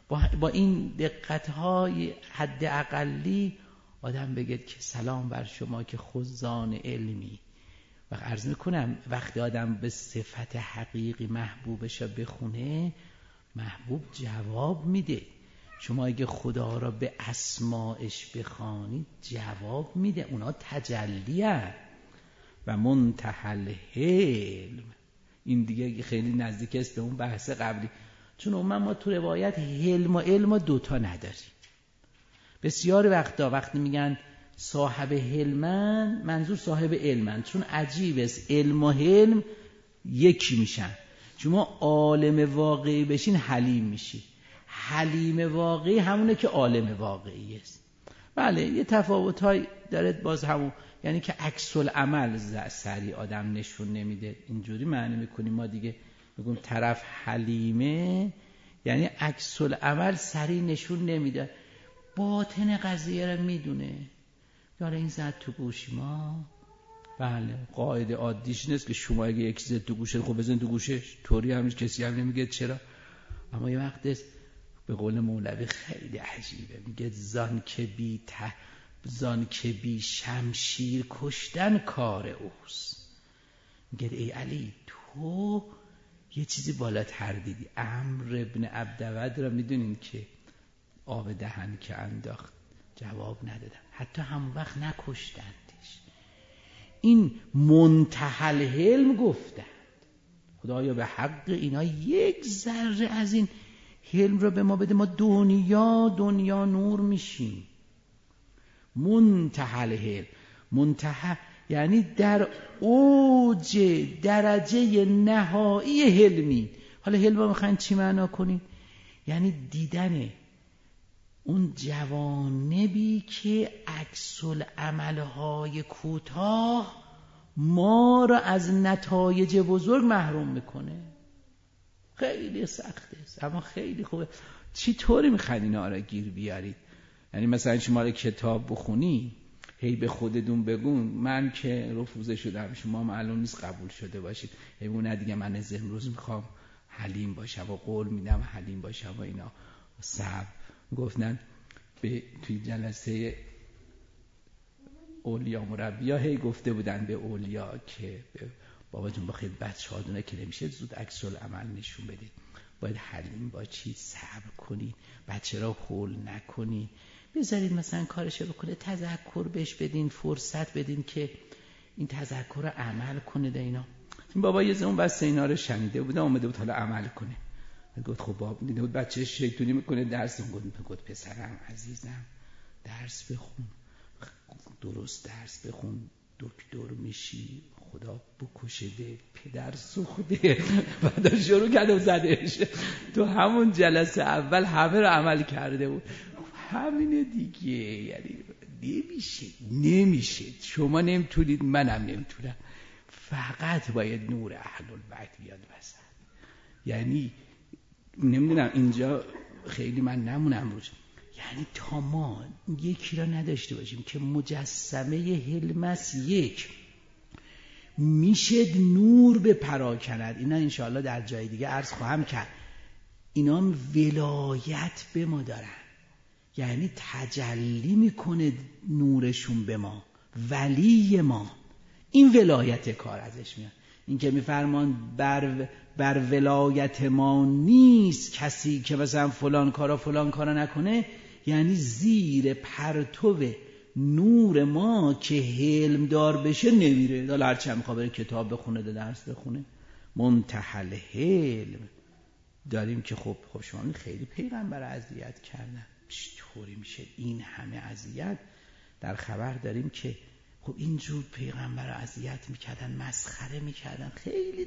با این دقت‌های حد اقلی آدم بگه که سلام بر شما که خزان علمی. و عرض میکنم وقتی آدم به صفت حقیقی محبوبش بخونه، محبوب جواب میده. شما اگه خدا را به اسماءش بخوانید جواب میده. اونا تجلیه. و منتهى الحلم، این دیگه خیلی نزدیک است به اون بحث قبلی، چون ما تو روایت حلم و علم دوتا نداریم. بسیار وقتی میگن صاحب حلمن، منظور صاحب علمن، چون عجیب است علم و حلم یکی میشن. شما عالم واقعی بشین حلیم میشی، حلیم واقعی همونه که عالم واقعی است. بله یه تفاوت‌های داره باز همون، یعنی که عکس العمل سریع آدم نشون نمیده. اینجوری معنی میکنیم ما دیگه، میگم طرف حلیمه یعنی عکس العمل سریع نشون نمیده، باطن قضیه رو میدونه. یاره این زد تو گوشی ما، بله قاعده عادیش نیست که شما اگه یک چیز تو گوشه خب بزن تو گوشش، طوری همیش کسی هم نمیگه چرا. اما یه وقت است به قول مولوی خیلی عجیبه، میگه زان که بی شمشیر کشتن کار اوست. میگه ای علی تو یه چیزی بالاتر دیدی. عمرو ابن عبدود را میدونین که آب دهن که انداخت جواب ندادم، حتی همون وقت نکشتندش. این منتهى الحلم گفتند. خدایا به حق اینا یک ذره از این حلم رو به ما بده، ما دنیا نور میشیم. منتهى الحلم، منتهى یعنی در اوج درجه نهایی حلمی. حالا حلم رو میخواین چی معنا کنین؟ یعنی دیدن اون جوانبی که عکس العملهای کوتاه ما را از نتایج بزرگ محروم میکنه. خیلی سخته است اما خیلی خوبه. چی طوری میخواین اینا را گیر بیارید؟ یعنی مثلا شما کتاب بخونی هی به خودتون بگون من که رفوزه شدم، شما معلوم نیست قبول شده باشید، هی نه دیگه من از امروز میخوام حلیم باشم و قول میدم حلیم باشم و اینا. صبر گفتن توی جلسه اولیا مربیا هی گفته بودن به اولیا که بابا جون بخیر بچه‌هاتونه که نمیشه زود عکس العمل نشون بدید، باید حلیم باشید، صبر کنید، بچه را هول نکنید، بذارید مثلا کارشو بکنه، تذکر بهش بدین، فرصت بدین که این تذکر رو عمل کنه. ده اینا این بابا یه زمان بس اینا رو شنیده بود اومده بود حالا عمل کنه. گفت خب بابا دیده بود بچه شیطونی میکنه درس گفت پسرم عزیزم درس بخون، درست درس بخون، دکتر میشی، خدا بکشده، پدر سوخته. بعد شروع کرده و زدش. تو همون جلسه اول همه رو عمل کرده بود. همینه دیگه، یعنی نمیشه شما نمیتونید منم نمیتونم، فقط باید نور اهل البیت بیاد وسط. یعنی نمیدونم اینجا خیلی من نمونم روش، یعنی تا ما یکی را نداشته باشیم که مجسمه حلمس یک میشه نور به پراکند. اینا انشاءالله در جای دیگه عرض خواهم کرد. اینا هم ولایت به ما دارن، یعنی تجلی میکنه نورشون به ما، ولی ما. این ولایت کار ازش میاد. این که میفرمان بر ولایت ما نیست کسی که مثلا فلان کارا نکنه، یعنی زیر پرتو نور ما که حلم دار بشه نمیره. حالا هر چند میخواد بره کتاب بخونه، درس بخونه. منتهى الحلم داریم که خب شما خیلی پیغمبر اذیت کردن، چطوری میشه این همه اذیت؟ در خبر داریم که خب اینجور پیغمبر رو اذیت میکردن، مسخره میکردن. خیلی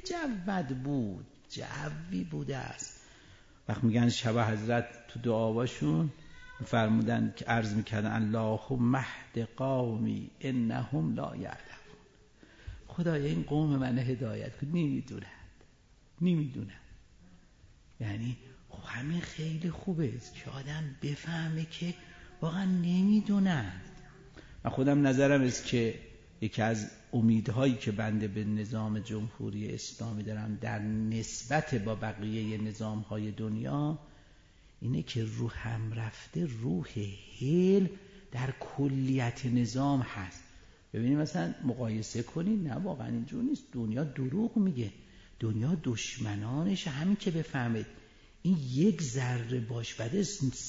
جوی بوده است. وقت میگن شب حضرت تو دعاواشون فرمودن که عرض میکردن اللهم اهد قومی انهم لا یعلمون. خدایا این قوم من هدایت کن، نمیدونن. یعنی خب همین خیلی خوبه که آدم بفهمه که واقعا نمیدونن. من خودم نظرم است که یکی از امیدهایی که بنده به نظام جمهوری اسلامی دارم در نسبت با بقیه نظامهای دنیا اینه که روح هم رفته، روح هل در کلیت نظام هست. ببینید مثلا مقایسه کنید، نه واقعا اینجور نیست. دنیا دروغ میگه، دنیا دشمنانش همین که بفهمید این یک ذره باش بده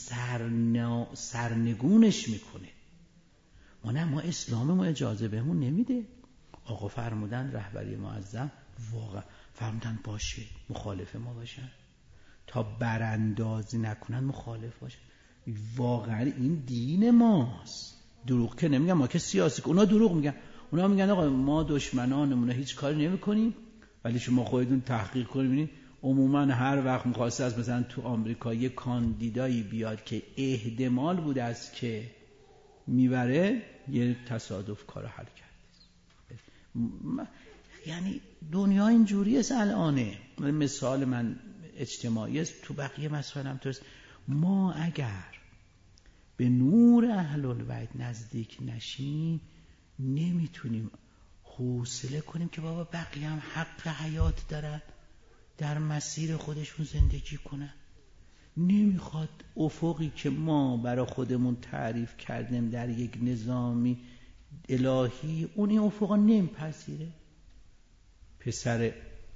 سرنگونش میکنه. ما اسلاممون اجازه بهمون نمیده. آقا فرمودن رهبری معظم واقعا فرمودن باشه مخالف ما باشن، تا براندازی نکنن مخالف باشن. واقعا این دین ماست. دروغ که نمیگن، ما که سیاسی، اونا دروغ میگن. اونا میگن آقا ما دشمنانمون هیچ کاری نمیکنیم، ولی شما خودتون تحقیق کنید ببینید عموما هر وقت می‌خواسته از مثلا تو آمریکا یه کاندیدایی بیاد که احتمال بوده است که میبره، یه تصادف کار حل کرده. یعنی دنیا اینجوری است الانه. مثال من اجتماعی است، تو بقیه مسائل هم توست. ما اگر به نور اهل البیت نزدیک نشیم نمیتونیم حوصله کنیم که بابا بقیه هم حق حیات دارن، در مسیر خودشون زندگی کنن. نمیخواد افقی که ما برای خودمون تعریف کردیم در یک نظامی الهی، اون این افقا نمیپذیره. پسر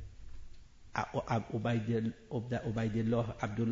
عبیدالله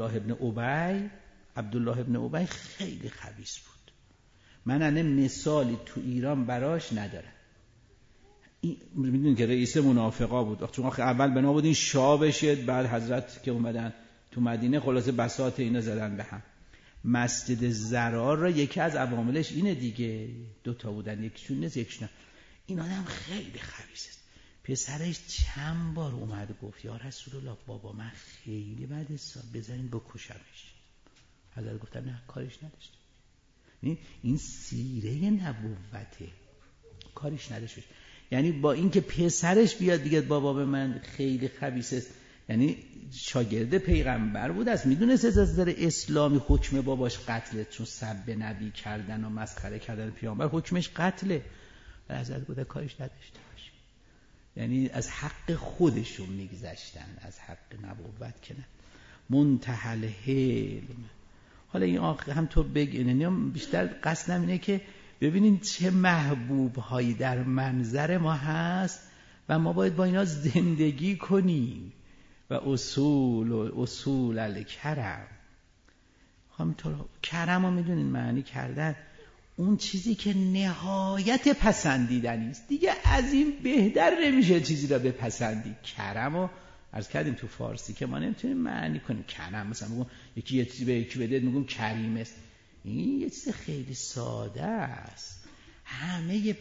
عبدالله ابن ابی خیلی خبیث بود. من مثالی تو ایران براش ندارم. میدونید که رئیس منافقا بود، چون اول بنا بود این شاه بشه، بعد حضرت که اومدن تو مدینه خلاصه بساط اینا زدن به هم. مسجد زرار را یکی از عواملش اینه دیگه، 2 بودن، یکیشون نیست یکیشون. این آدم خیلی خبیث است. پسرش چند بار اومد گفت یا رسول الله بابا من خیلی بد است، بذارین بکشمش. حضرت گفتن نه، کارش نداشت. این سیره نبوته، کارش نداشت. یعنی با اینکه پسرش بیاد دیگه بابا به من خیلی خبیث است، یعنی شاگرد پیغمبر بود، از میدونست از نظر اسلامی حکم باباش قتله، چون سب نبی کردن و مسخره کردن پیامبر حکمش قتله. حضرت گفت کارش نداشته باشه. یعنی از حق خودشون میگذشتن، از حق نبوت که نه. منتهل حلم. حالا این آخر هم تو بگین، بیشتر قصد اینه که ببینین چه محبوب هایی در منظر ما هست و ما باید با اینا زندگی کنیم. و اصول الکرم، همینطور کرم رو میدونین معنی کردن اون چیزی که نهایت پسندیدنی است. دیگه از این بهتر نمیشه چیزی را بپسندی. کرم رو عرض کردیم تو فارسی که ما نمیتونیم معنی کنیم. کرم مثلا میگم یکی یه چیزی به یکی بده میگم کریم است. این یه چیز خیلی ساده است. همه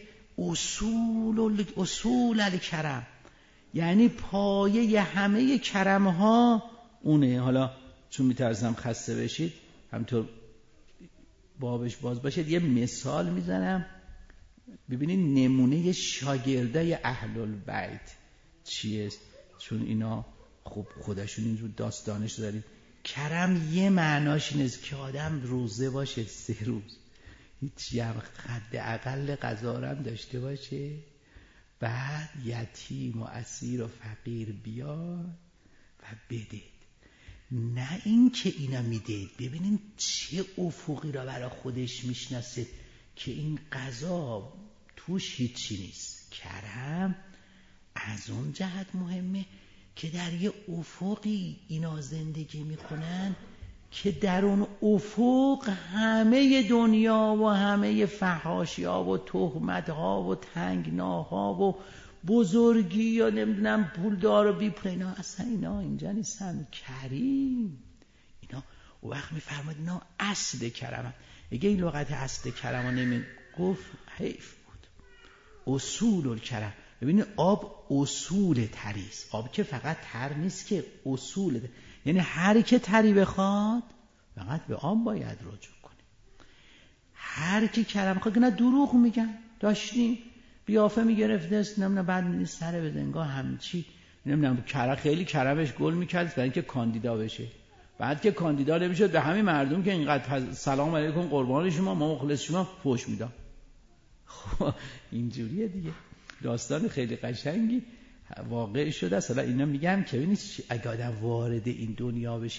اصول الکرم یعنی پایه همه کرم ها اونه. حالا چون میترسم خسته بشید همینطور بابش باز باشید، یه مثال میزنم ببینید نمونه شاگردای اهل البیت چیه، چون اینا خب خودشون اینجور داستانش دارید. کرم یه معناش اینه که آدم روزه باشه 3 روز، هیچی هم حد اقل غذا هم داشته باشه، بعد یتیم و اسیر و فقیر بیاد و بدید. نه این که اینا میدید، ببینین چه افقی را برای خودش میشناسه که این غذا توش هیچی نیست. کرم از اون جهت مهمه که در یه افقی اینا زندگی میکنن که در اون افق همه دنیا و همه فحاشی‌ها و تهمت‌ها و تنگناها و بزرگی یا نمیدونم پولدار و بی پول، اینا اصلا اینا اینجا نیستن. کریم اینا وقت میفرماد اینا اصل کرم. اگه این لغت اصل کرم رو نمی گفت حیف بود. اصول الکرم. ببینید آب اصول تریست. آب که فقط تر نیست که اصول، یعنی هر که تری بخواد فقط به آب باید رجوع کنه. هر کی کرم بخواد، نه دروغ میگن. داشتیم قیافه میگرفته است نمیدونم بعد نیست سر به زنگاه همچی نمیدونم خیلی کرمش گل میکرد برای اینکه کاندیدا بشه. بعد که کاندیدا نمیشد به همین مردم که اینقدر سلام علیکم قربان شما ما مخلص شما فوش میدم. خب اینجوریه دیگه. داستان خیلی قشنگی واقع شده است. حالا اینا میگم که ببینید اگه آدم وارد این دنیا بشه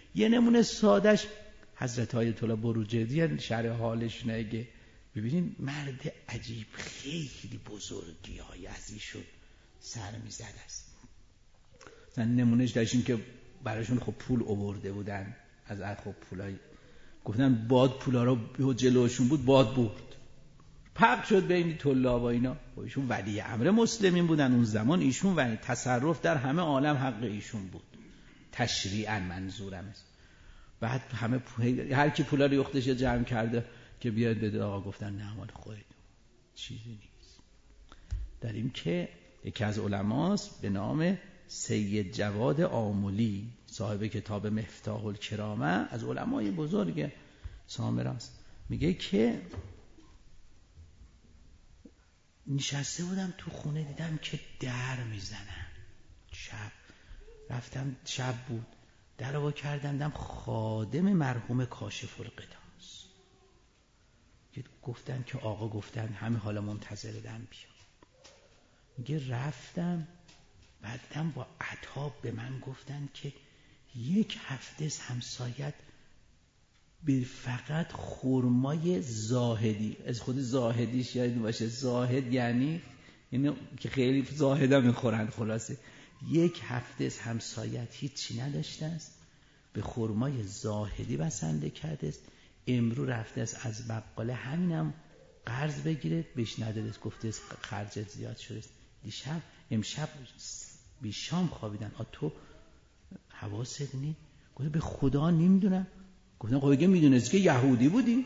یه نمونه سادش حضرت آیت الله بروجردی شرح حالش نگه. ببینین مرد عجیب، خیلی بزرگی های از ایشون سر میزد است. مثلا نمونهش داشتیم که براشون خب پول آورده بودن از خب پولای گفتن باد پولا رو جلوشون بود، باد برد، پخش شد بین طلاب و اینا. ایشون ولی امر مسلمین بودن اون زمان، ایشون ولی تصرف در همه عالم حق ایشون بود تشریعا منظورم است. بعد همه هر کی پولا رو یختش جمع کرده که بیاد بده، آقا گفتن نه مال خودت، چیزی نیست. در این که یکی از علماست به نام سید جواد آملی، صاحب کتاب مفتاح الکرامه، از علمای بزرگ سامره است، میگه که نشسته بودم تو خونه دیدم که در میزنن. رفتم شب بود، در رو کردم، دیدم خادم مرحوم کاشف الغطاست. گفتن که آقا گفتن همه حالا منتظرم بیا. میگه رفتم بعدم با عتاب به من گفتن که 1 هفته همسایت به فقط خرمای زاهدی، از خود زاهدیش یاد باشه، زاهد یعنی که خیلی زاهدا میخورن، خلاصه 1 هفته همسایت هیچی نداشته است، به خرمای زاهدی بسنده کرده است. امرو رفته است از بقاله همینم قرض بگیره، بهش نداده است، گفته است خرجت زیاد شده است. امشب بیشام خوابیدن، تو حواست نی؟ گفته به خدا نمیدونم. گفتم خب میدونست که یهودی بودی؟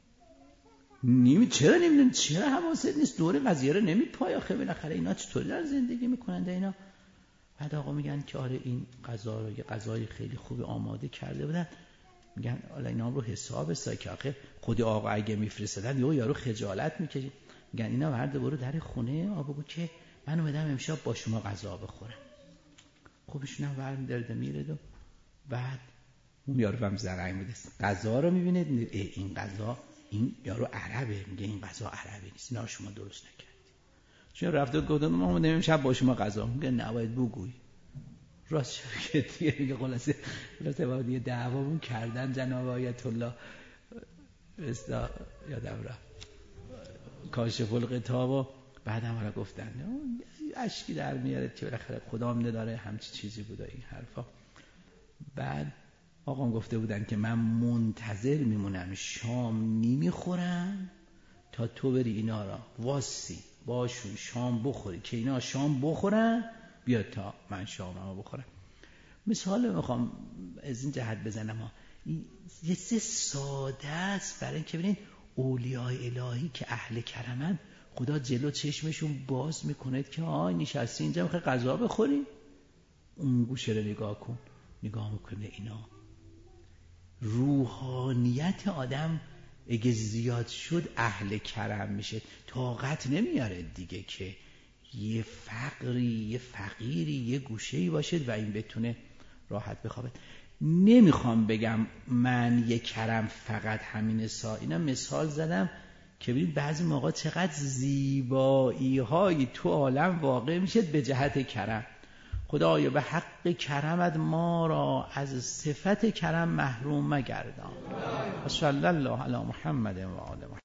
چرا نمیدونی؟ چرا حواست نیست؟ دور قضیه رو نمیپای آخه بالاخره اینا چطوری در زندگی میکنند اینا؟ بعد آقا میگن که آره این غذا رو یه غذای خیلی خوب آماده کرده بودن، میگن حالا اینا رو حساب است که آخه خود آقا اگه میفرستادن یارو خجالت میکشه. میگن اینا ورده برو در خونه آقا بگو که من اومدم امشب با شما غذا بخورم. خوبشون هم ورد درده میره. و بعد اون یارو هم زرنگ بوده، غذا رو میبینه، این غذا، این یارو عربه، میگه این غذا عربی نیست، اینا رو شما درست نکردید. چون رفته گفتن ما اومدیم امشب با شما غذا، میگه نباید بگوی راست شد دیگه. میگه خلاصه بعد یه دعوامون کردن جناب آیت الله یادم رفت کاشف الغطا و بعدم حالا گفتن اشکی در میاره که بالاخره خدام نداره همچی چیزی بوده این حرفا. بعد آقا گفته بودن که من منتظر میمونم شام نمیخورم تا تو بری اینا را واسی باشون شام بخوری که اینا شام بخورن بیاد تا من شاممو بخورم. مثال میخوام از این جهت بزنم، یه ساده است برای اینکه ببینید اولیای الهی که اهل کرمن، خدا جلو چشمشون باز میکنه که نشستی اینجا میخوای غذا بخوری، اون گوشه رو نگاه کن، نگاه میکنه اینا. روحانیت آدم اگه زیاد شد اهل کرم میشه، طاقت نمیاره دیگه که یه فقیری یه گوشه‌ای باشد و این بتونه راحت بخوابه. نمیخوام بگم من یه کرم فقط همین اینا مثال زدم که ببینید بعضی موقع چقدر زیبایی های تو عالم واقع میشه به جهت کرم. خدایا به حق کرمت ما را از صفت کرم محروم مگردان. صلی الله علی محمد و آل محمد.